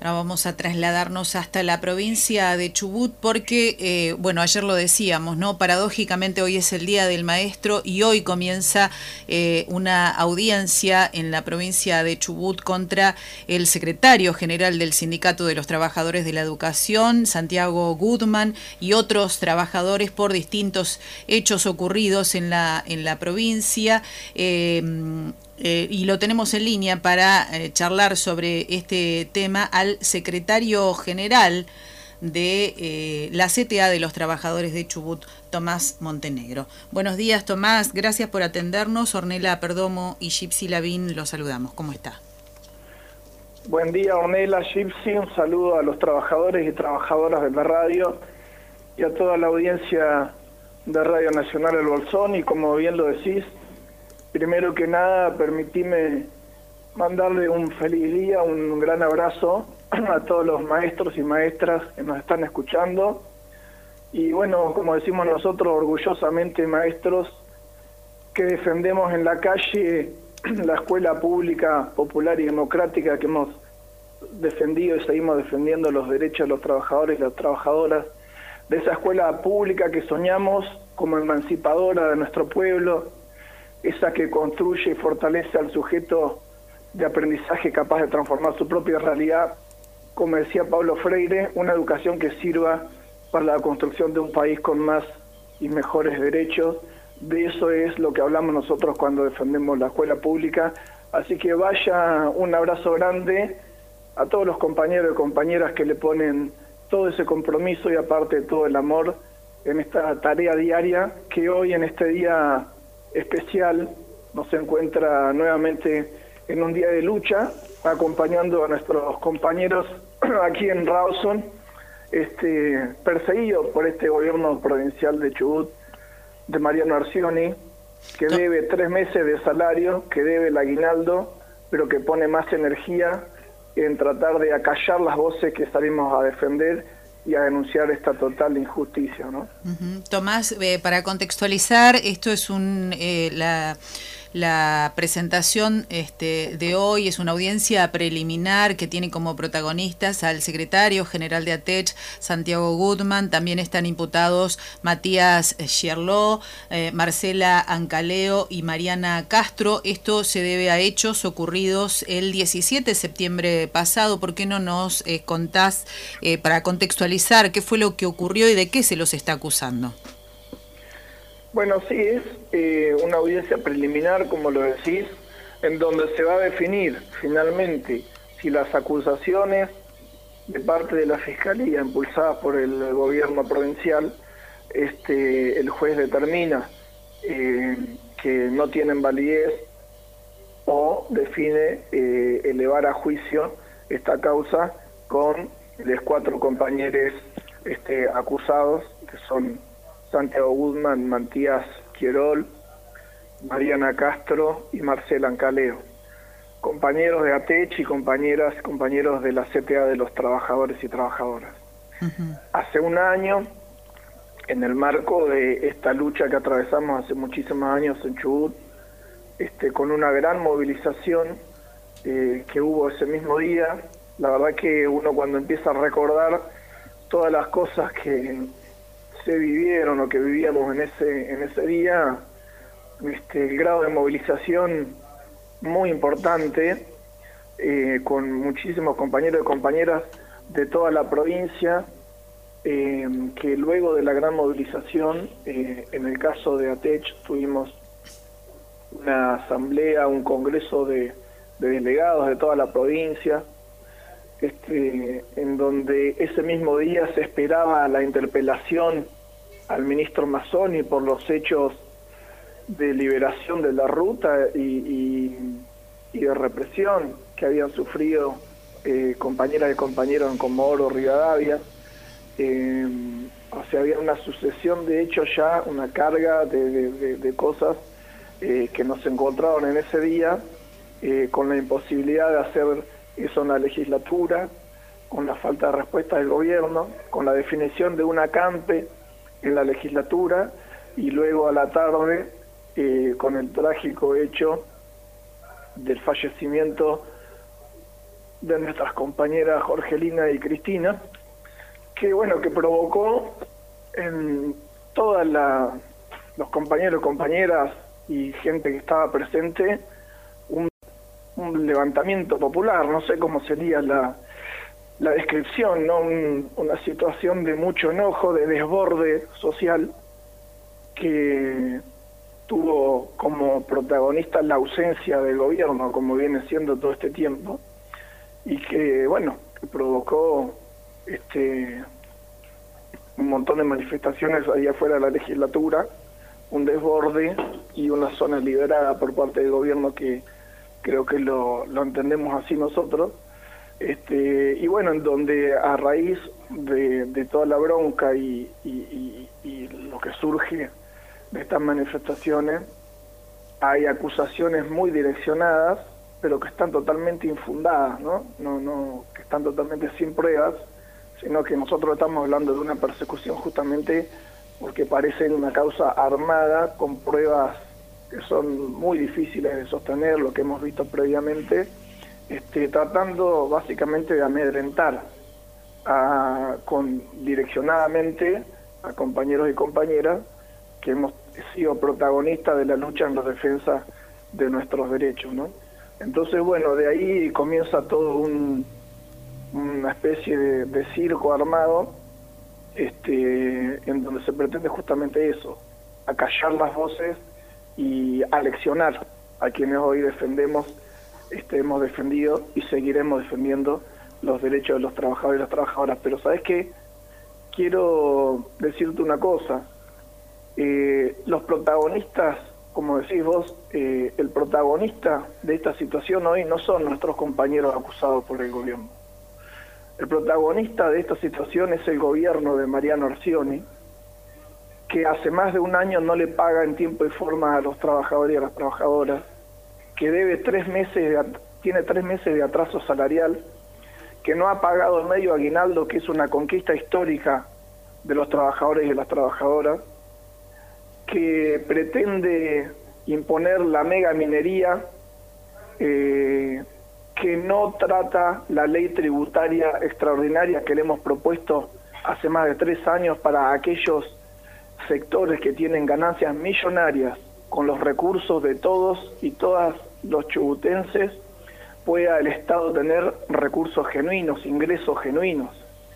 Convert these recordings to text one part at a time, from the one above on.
Ahora vamos a trasladarnos hasta la provincia de Chubut porque, bueno, ayer lo decíamos, ¿no? Paradójicamente hoy es el Día del Maestro y hoy comienza una audiencia en la provincia de Chubut contra el secretario general del Sindicato de los Trabajadores de la Educación, Santiago Gutman, y otros trabajadores por distintos hechos ocurridos en la provincia. Y lo tenemos en línea para charlar sobre este tema al secretario general de la CTA de los Trabajadores de Chubut, Tomás Montenegro. Buenos días, Tomás, gracias por atendernos. Ornella Perdomo y Gypsy Lavín los saludamos. ¿Cómo está? Buen día, Ornella, Gypsy. Un saludo a los trabajadores y trabajadoras de la radio y a toda la audiencia de Radio Nacional El Bolsón. Y como bien lo decís, primero que nada, permitime mandarle un feliz día, un gran abrazo a todos los maestros y maestras que nos están escuchando. Y bueno, como decimos nosotros, orgullosamente maestros que defendemos en la calle la escuela pública, popular y democrática, que hemos defendido y seguimos defendiendo los derechos de los trabajadores y las trabajadoras, de esa escuela pública que soñamos como emancipadora de nuestro pueblo, esa que construye y fortalece al sujeto de aprendizaje capaz de transformar su propia realidad, como decía Pablo Freire, una educación que sirva para la construcción de un país con más y mejores derechos. De eso es lo que hablamos nosotros cuando defendemos la escuela pública. Así que vaya un abrazo grande a todos los compañeros y compañeras que le ponen todo ese compromiso y aparte todo el amor en esta tarea diaria que hoy en este día especial nos encuentra nuevamente en un día de lucha, acompañando a nuestros compañeros aquí en Rawson, perseguidos por este gobierno provincial de Chubut, de Mariano Arcioni, que debe 3 meses de salario, que debe el aguinaldo, pero que pone más energía en tratar de acallar las voces que salimos a defender y a denunciar esta total injusticia, ¿no? Tomás, para contextualizar, esto es la presentación de hoy, es una audiencia preliminar que tiene como protagonistas al secretario general de ATECH, Santiago Gutman. También están imputados Matías Gierló, Marcela Ancaleo y Mariana Castro. Esto se debe a hechos ocurridos el 17 de septiembre pasado. ¿Por qué no nos contás, para contextualizar, qué fue lo que ocurrió y de qué se los está acusando? Bueno, sí, es una audiencia preliminar, como lo decís, en donde se va a definir finalmente si las acusaciones de parte de la Fiscalía, impulsadas por el gobierno provincial, el juez determina que no tienen validez o define elevar a juicio esta causa con los 4 compañeros acusados, que son Santiago Gutman, Matías Gierló, Mariana Castro y Marcela Ancaleo, compañeros de ATECH y compañeros de la CTA de los trabajadores y trabajadoras. Hace un año, en el marco de esta lucha que atravesamos hace muchísimos años en Chubut, con una gran movilización que hubo ese mismo día, la verdad que uno cuando empieza a recordar todas las cosas que se vivieron o que vivíamos en ese día, el grado de movilización muy importante, con muchísimos compañeros y compañeras de toda la provincia, que luego de la gran movilización, en el caso de ATECH tuvimos una asamblea, un congreso de delegados de toda la provincia, en donde ese mismo día se esperaba la interpelación al ministro Mazzoni por los hechos de liberación de la ruta y de represión que habían sufrido compañeras y compañeros en Comodoro Rivadavia. O sea, había una sucesión de hechos ya, una carga de cosas que nos encontraron en ese día, con la imposibilidad de hacer eso en la legislatura, con la falta de respuesta del gobierno, con la definición de un acampe en la legislatura y luego a la tarde con el trágico hecho del fallecimiento de nuestras compañeras Jorgelina y Cristina, que bueno, que provocó en todos los compañeros, compañeras y gente que estaba presente un levantamiento popular, no sé cómo sería la descripción, ¿no? Una situación de mucho enojo, de desborde social, que tuvo como protagonista la ausencia del gobierno, como viene siendo todo este tiempo, y que, bueno, que provocó un montón de manifestaciones ahí afuera de la legislatura, un desborde y una zona liberada por parte del gobierno que creo que lo entendemos así nosotros, y bueno, en donde a raíz de toda la bronca y lo que surge de estas manifestaciones, hay acusaciones muy direccionadas, pero que están totalmente infundadas, no que están totalmente sin pruebas, sino que nosotros estamos hablando de una persecución justamente porque parece una causa armada con pruebas que son muy difíciles de sostener, lo que hemos visto previamente, tratando básicamente de amedrentar direccionadamente a compañeros y compañeras que hemos sido protagonistas de la lucha en la defensa de nuestros derechos, ¿no? Entonces, bueno, de ahí comienza todo una especie de circo armado, en donde se pretende justamente eso, acallar las voces y aleccionar a quienes hoy defendemos, hemos defendido y seguiremos defendiendo los derechos de los trabajadores y las trabajadoras. Pero ¿sabes qué? Quiero decirte una cosa. Los protagonistas, como decís vos, el protagonista de esta situación hoy no son nuestros compañeros acusados por el gobierno. El protagonista de esta situación es el gobierno de Mariano Arcioni, que hace más de un año no le paga en tiempo y forma a los trabajadores y a las trabajadoras, que debe tiene 3 meses de atraso salarial, que no ha pagado el medio aguinaldo, que es una conquista histórica de los trabajadores y de las trabajadoras, que pretende imponer la mega minería, que no trata la ley tributaria extraordinaria que le hemos propuesto hace más de 3 años para aquellos sectores que tienen ganancias millonarias con los recursos de todos y todas los chubutenses, pueda el Estado tener recursos genuinos, ingresos genuinos.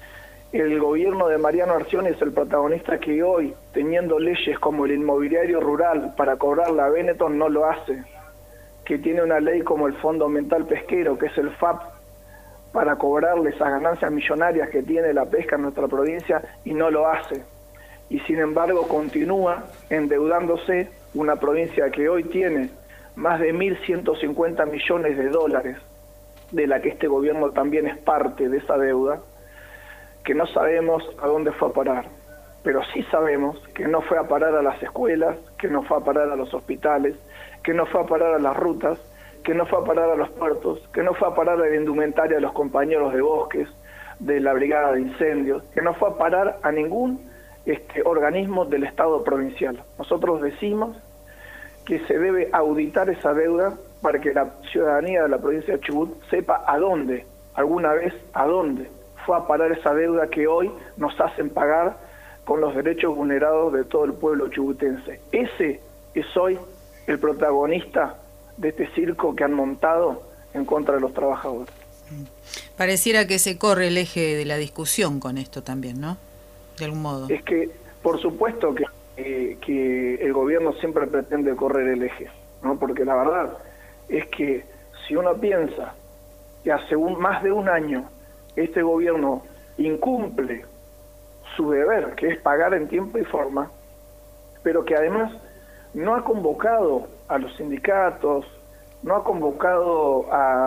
El gobierno de Mariano Arcioni es el protagonista que hoy, teniendo leyes como el inmobiliario rural para cobrar la Benetton, no lo hace, que tiene una ley como el Fondo Ambiental Pesquero, que es el FAP, para cobrarle esas ganancias millonarias que tiene la pesca en nuestra provincia, y no lo hace. Y sin embargo continúa endeudándose, una provincia que hoy tiene más de 1.150 millones de dólares, de la que este gobierno también es parte de esa deuda, que no sabemos a dónde fue a parar, pero sí sabemos que no fue a parar a las escuelas, que no fue a parar a los hospitales, que no fue a parar a las rutas, que no fue a parar a los puertos, que no fue a parar a la indumentaria de los compañeros de bosques, de la brigada de incendios, que no fue a parar a ningún organismo del Estado provincial. Nosotros decimos que se debe auditar esa deuda para que la ciudadanía de la provincia de Chubut sepa alguna vez a dónde fue a parar esa deuda que hoy nos hacen pagar con los derechos vulnerados de todo el pueblo chubutense. Ese es hoy el protagonista de este circo que han montado en contra de los trabajadores. Pareciera que se corre el eje de la discusión con esto también, ¿no? De algún modo. Es que, por supuesto que el gobierno siempre pretende correr el eje, ¿no? Porque la verdad es que si uno piensa que hace más de un año este gobierno incumple su deber, que es pagar en tiempo y forma, pero que además no ha convocado a los sindicatos, no ha convocado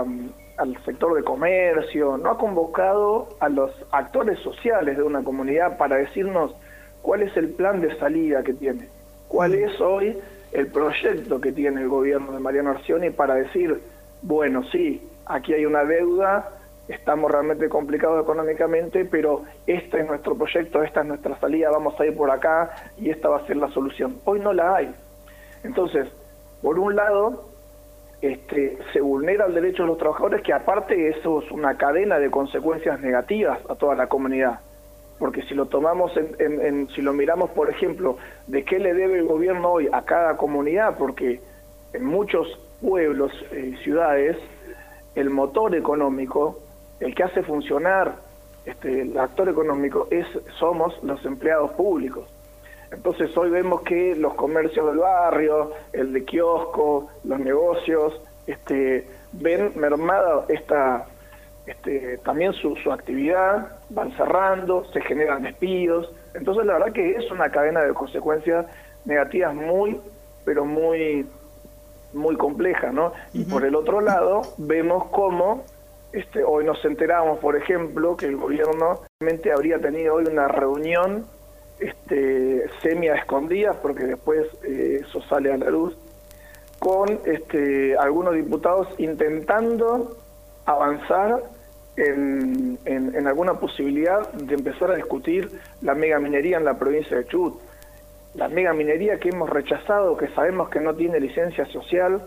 al sector de comercio, no ha convocado a los actores sociales de una comunidad para decirnos cuál es el plan de salida que tiene, cuál es hoy el proyecto que tiene el gobierno de Mariano Arcioni para decir, bueno, sí, aquí hay una deuda, estamos realmente complicados económicamente, pero este es nuestro proyecto, esta es nuestra salida, vamos a ir por acá y esta va a ser la solución. Hoy no la hay. Entonces, por un lado, se vulnera el derecho de los trabajadores, que aparte eso es una cadena de consecuencias negativas a toda la comunidad. Porque si lo tomamos si lo miramos, por ejemplo, de qué le debe el gobierno hoy a cada comunidad, porque en muchos pueblos y ciudades el motor económico, el que hace funcionar el actor económico somos los empleados públicos. Entonces hoy vemos que los comercios del barrio, el de kiosco, los negocios, ven mermada también su actividad, van cerrando, se generan despidos. Entonces la verdad que es una cadena de consecuencias negativas pero muy compleja, ¿no? Y por el otro lado vemos cómo hoy nos enteramos, por ejemplo, que el gobierno realmente habría tenido hoy una reunión semi a escondidas, porque después eso sale a la luz, con algunos diputados intentando avanzar en alguna posibilidad de empezar a discutir la megaminería en la provincia de Chubut. La megaminería que hemos rechazado, que sabemos que no tiene licencia social,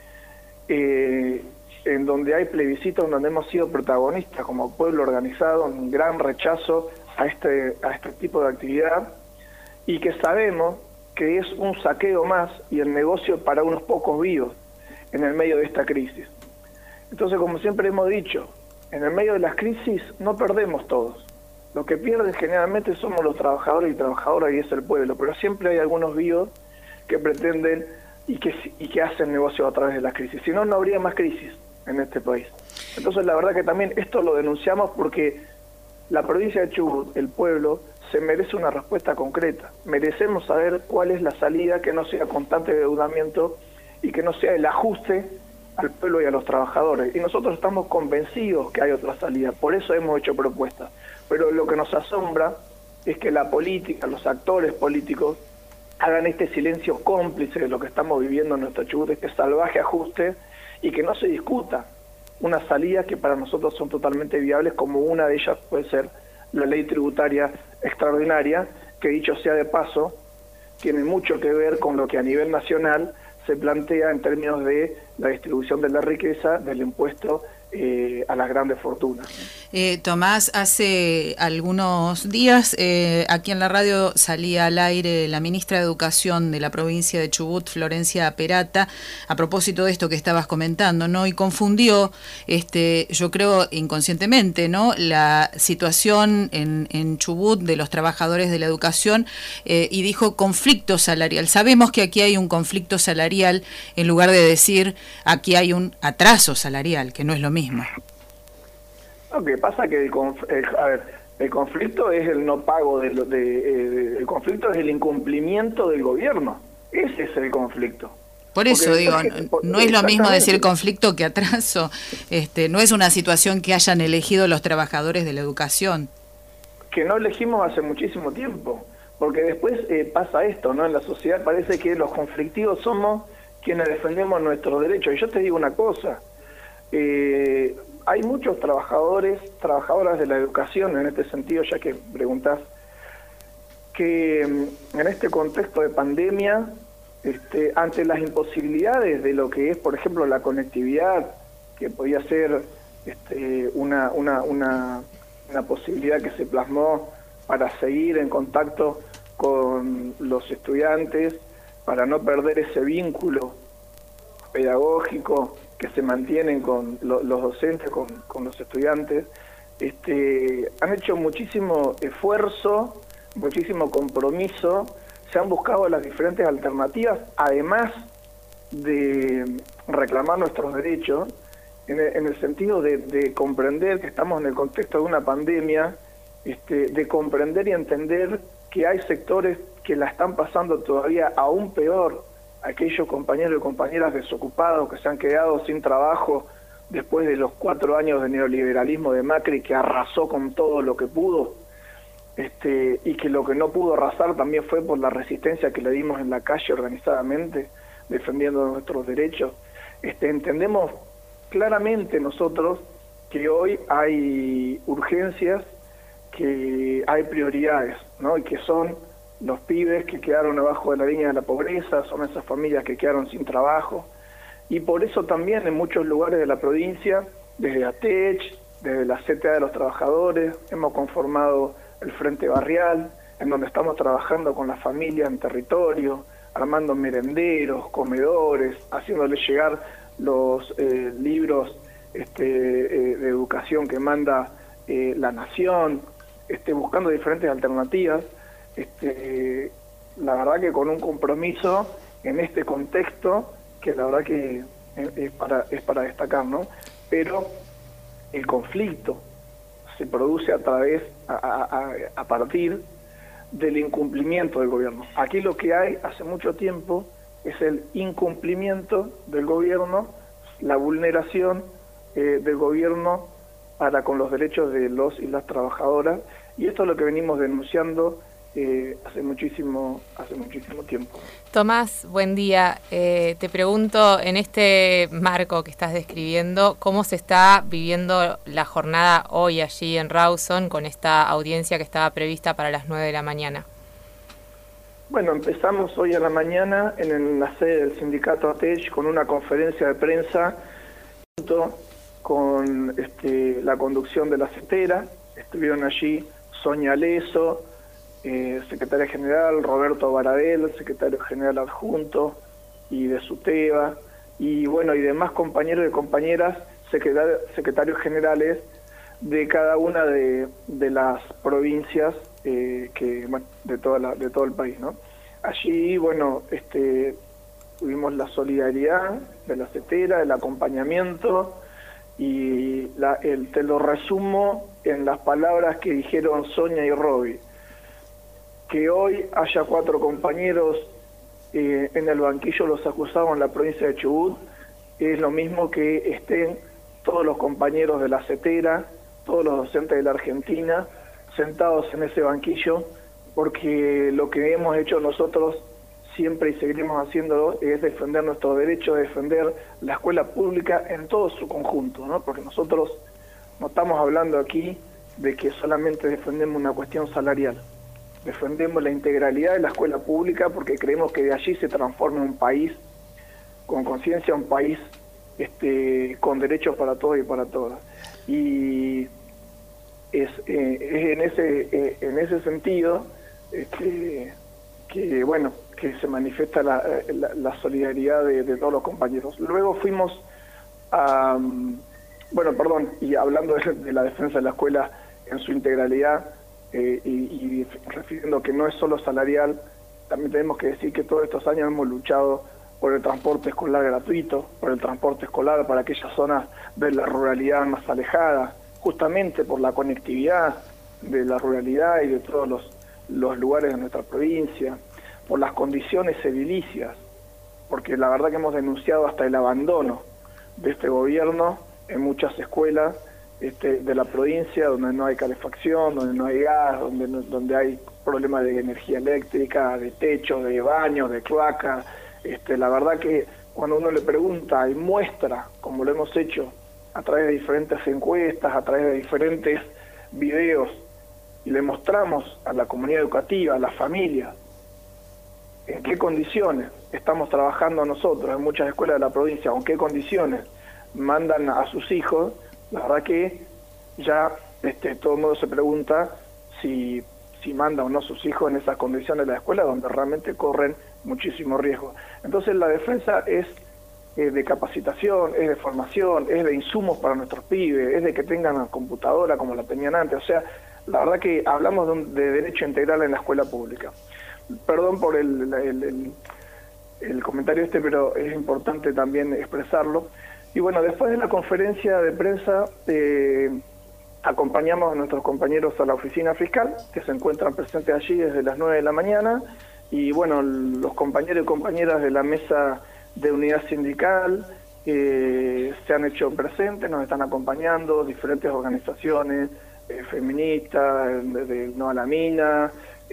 en donde hay plebiscitos donde hemos sido protagonistas como pueblo organizado, un gran rechazo a este tipo de actividad, y que sabemos que es un saqueo más y el negocio para unos pocos vivos en el medio de esta crisis. Entonces, como siempre hemos dicho, en el medio de las crisis no perdemos todos. Lo que pierden generalmente somos los trabajadores y trabajadoras, y es el pueblo, pero siempre hay algunos vivos que pretenden y que hacen negocio a través de las crisis. Si no, no habría más crisis en este país. Entonces, la verdad que también esto lo denunciamos porque la provincia de Chubut, el pueblo, se merece una respuesta concreta. Merecemos saber cuál es la salida, que no sea constante endeudamiento y que no sea el ajuste al pueblo y a los trabajadores. Y nosotros estamos convencidos que hay otra salida, por eso hemos hecho propuestas. Pero lo que nos asombra es que la política, los actores políticos, hagan este silencio cómplice de lo que estamos viviendo en nuestra Chubut, este salvaje ajuste, y que no se discuta una salida que para nosotros son totalmente viables, como una de ellas puede ser la ley tributaria extraordinaria, que dicho sea de paso, tiene mucho que ver con lo que a nivel nacional se plantea en términos de la distribución de la riqueza, del impuesto a las grandes fortunas. Tomás, hace algunos días aquí en la radio salía al aire la ministra de Educación de la provincia de Chubut, Florencia Perata, a propósito de esto que estabas comentando, ¿no? Y confundió, yo creo inconscientemente, ¿no?, la situación en Chubut de los trabajadores de la educación y dijo conflicto salarial. Sabemos que aquí hay un conflicto salarial en lugar de decir aquí hay un atraso salarial, que no es lo mismo. Lo que pasa que el conflicto es el no pago el conflicto es el incumplimiento del gobierno. Ese es el conflicto. Por eso no es lo mismo decir conflicto que atraso. No es una situación que hayan elegido los trabajadores de la educación. Que no elegimos hace muchísimo tiempo, porque después pasa esto, ¿no? En la sociedad parece que los conflictivos somos quienes defendemos nuestros derechos. Y yo te digo una cosa, hay muchos trabajadoras de la educación en este sentido, ya que preguntás, que en este contexto de pandemia, ante las imposibilidades de lo que es, por ejemplo, la conectividad, que podía ser una posibilidad que se plasmó para seguir en contacto con los estudiantes, para no perder ese vínculo pedagógico que se mantienen con los docentes, con los estudiantes, han hecho muchísimo esfuerzo, muchísimo compromiso, se han buscado las diferentes alternativas, además de reclamar nuestros derechos, en el sentido de comprender que estamos en el contexto de una pandemia, de comprender y entender que hay sectores que la están pasando todavía aún peor, aquellos compañeros y compañeras desocupados que se han quedado sin trabajo después de los 4 años de neoliberalismo de Macri, que arrasó con todo lo que pudo, y que lo que no pudo arrasar también fue por la resistencia que le dimos en la calle organizadamente, defendiendo nuestros derechos. Entendemos claramente nosotros que hoy hay urgencias, que hay prioridades, ¿no? Y que son los pibes que quedaron abajo de la línea de la pobreza, son esas familias que quedaron sin trabajo, Y por eso también en muchos lugares de la provincia, desde ATECH, desde la CTA de los trabajadores, hemos conformado el Frente Barrial, en donde estamos trabajando con las familias en territorio, armando merenderos, comedores, haciéndoles llegar los libros de educación que manda la Nación, buscando diferentes alternativas. La verdad que con un compromiso en este contexto, que la verdad que es para destacar, ¿no? Pero el conflicto se produce a partir del incumplimiento del gobierno. Aquí lo que hay hace mucho tiempo es el incumplimiento del gobierno, la vulneración del gobierno para con los derechos de los y las trabajadoras, y esto es lo que venimos denunciando hace muchísimo tiempo. Tomás, buen día. Te pregunto, en este marco que estás describiendo, ¿cómo se está viviendo la jornada hoy allí en Rawson con esta audiencia que estaba prevista para las 9 de la mañana? Bueno, empezamos hoy a la mañana en la sede del sindicato ATECH con una conferencia de prensa junto con la conducción de la CETERA. Estuvieron allí Sonia Leso, secretaria general, Roberto Baradel, secretario general adjunto y de SUTEBA, y bueno, y demás compañeros y compañeras, secretarios generales de cada una de las provincias de todo el país, ¿no? Allí, bueno, tuvimos la solidaridad de la CETERA, el acompañamiento, y te lo resumo en las palabras que dijeron Sonia y Roby. Que hoy haya 4 compañeros en el banquillo los acusados en la provincia de Chubut es lo mismo que estén todos los compañeros de la CETERA, todos los docentes de la Argentina sentados en ese banquillo, porque lo que hemos hecho nosotros siempre y seguiremos haciéndolo es defender nuestros derechos, defender la escuela pública en todo su conjunto, ¿no? Porque nosotros no estamos hablando aquí de que solamente defendemos una cuestión salarial. Defendemos la integralidad de la escuela pública porque creemos que de allí se transforma un país con conciencia, un país con derechos para todos y para todas. Y es en ese sentido que bueno, que se manifiesta la solidaridad de todos los compañeros. Luego fuimos a, y hablando de la defensa de la escuela en su integralidad, y refiriendo que no es solo salarial, también tenemos que decir que todos estos años hemos luchado por el transporte escolar gratuito, por el transporte escolar para aquellas zonas de la ruralidad más alejada, justamente por la conectividad de la ruralidad y de todos los lugares de nuestra provincia, por las condiciones edilicias, porque la verdad que hemos denunciado hasta el abandono de este gobierno en muchas escuelas de la provincia, donde no hay calefacción, donde no hay gas, donde hay problemas de energía eléctrica, de techo, de baños, de cloaca. La verdad que cuando uno le pregunta y muestra, como lo hemos hecho a través de diferentes encuestas, a través de diferentes videos, y le mostramos a la comunidad educativa, a las familias, en qué condiciones estamos trabajando nosotros en muchas escuelas de la provincia, o en qué condiciones mandan a sus hijos, la verdad que ya todo el mundo se pregunta si manda o no a sus hijos en esas condiciones de la escuela, donde realmente corren muchísimo riesgo. Entonces la defensa es de capacitación, es de formación, es de insumos para nuestros pibes, es de que tengan una computadora como la tenían antes. O sea, la verdad que hablamos de derecho integral en la escuela pública. Perdón por el comentario pero es importante también expresarlo. Y bueno, después de la conferencia de prensa, acompañamos a nuestros compañeros a la oficina fiscal, que se encuentran presentes allí desde las 9 de la mañana, y bueno, los compañeros y compañeras de la mesa de unidad sindical se han hecho presentes, nos están acompañando diferentes organizaciones feministas, de No a la Mina,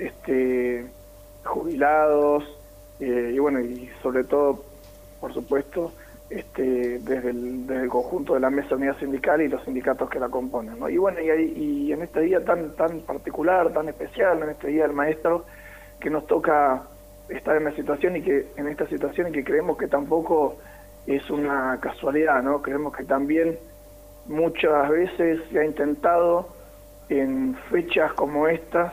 jubilados, y bueno, y sobre todo, por supuesto, desde el conjunto de la mesa de unidad sindical y los sindicatos que la componen, ¿no? Y bueno, y en este día tan particular, tan especial, en este día del maestro, que nos toca estar en esta situación y que creemos que tampoco es una casualidad, ¿no? Creemos que también muchas veces se ha intentado en fechas como estas,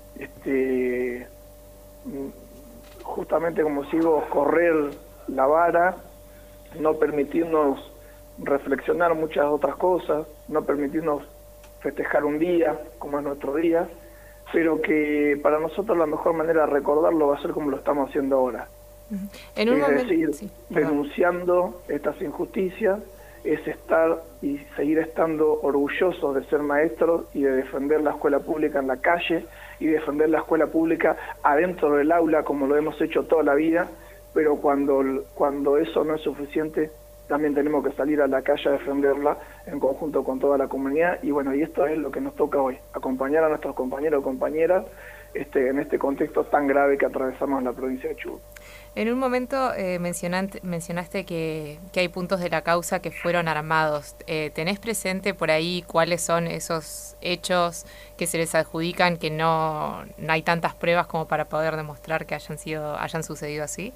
justamente como sigo, correr la vara, no permitirnos reflexionar muchas otras cosas, no permitirnos festejar un día, como es nuestro día, pero que para nosotros la mejor manera de recordarlo va a ser como lo estamos haciendo ahora. En un es momento, decir, sí, denunciando estas injusticias, es estar y seguir estando orgullosos de ser maestros y de defender la escuela pública en la calle y defender la escuela pública adentro del aula como lo hemos hecho toda la vida, pero cuando eso no es suficiente, también tenemos que salir a la calle a defenderla en conjunto con toda la comunidad. Y bueno, y esto es lo que nos toca hoy, acompañar a nuestros compañeros y compañeras en este contexto tan grave que atravesamos en la provincia de Chubut. En un momento mencionaste que hay puntos de la causa que fueron armados. ¿Tenés presente por ahí cuáles son esos hechos que se les adjudican, que no hay tantas pruebas como para poder demostrar que hayan sucedido así?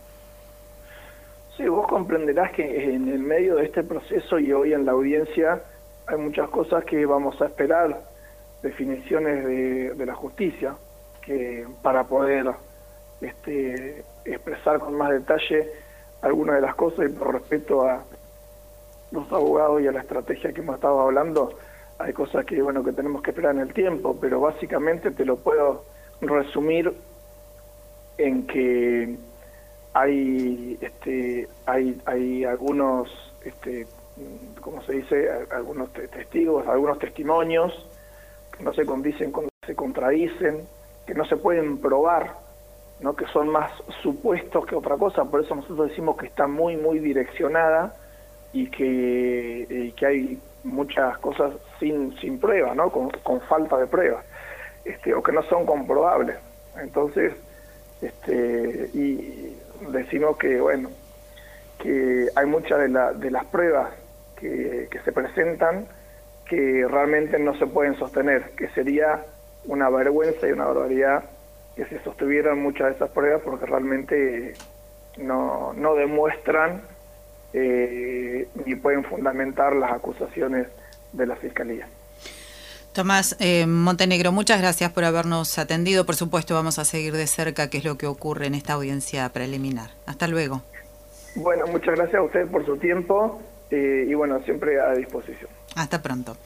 Sí, vos comprenderás que en el medio de este proceso y hoy en la audiencia hay muchas cosas que vamos a esperar, definiciones de la justicia, que para poder expresar con más detalle algunas de las cosas, y por respeto a los abogados y a la estrategia que hemos estado hablando, hay cosas que que tenemos que esperar en el tiempo, pero básicamente te lo puedo resumir en que hay algunos ¿cómo se dice? Algunos testigos, algunos testimonios que no se condicen, se contradicen, que no se pueden probar, ¿no? Que son más supuestos que otra cosa. Por eso nosotros decimos que está muy direccionada y que hay muchas cosas sin prueba, ¿no? Con falta de prueba, o que no son comprobables. Entonces, y decimos que que hay muchas de las pruebas que se presentan que realmente no se pueden sostener, que sería una vergüenza y una barbaridad que se sostuvieran muchas de esas pruebas, porque realmente no demuestran ni pueden fundamentar las acusaciones de la Fiscalía. Tomás Montenegro, muchas gracias por habernos atendido. Por supuesto, vamos a seguir de cerca qué es lo que ocurre en esta audiencia preliminar. Hasta luego. Bueno, muchas gracias a ustedes por su tiempo y siempre a disposición. Hasta pronto.